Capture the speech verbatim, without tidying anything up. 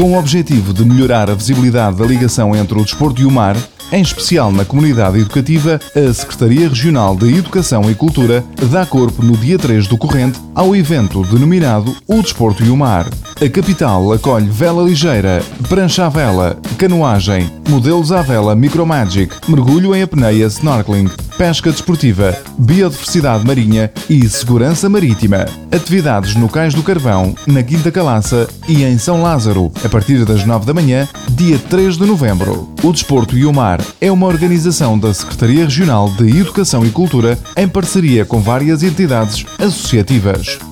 Com o objetivo de melhorar a visibilidade da ligação entre o desporto e o mar, em especial na comunidade educativa, a Secretaria Regional de Educação e Cultura dá corpo no dia três do corrente ao evento denominado O Desporto e o Mar. A capital acolhe vela ligeira, prancha à vela, canoagem, modelos à vela Micromagic, mergulho em apneia snorkeling, pesca desportiva, biodiversidade marinha e segurança marítima. Atividades no Cais do Carvão, na Quinta Calaça e em São Lázaro, a partir das nove da manhã, dia três de novembro. O Desporto e o Mar é uma organização da Secretaria Regional de Educação e Cultura em parceria com várias entidades associativas.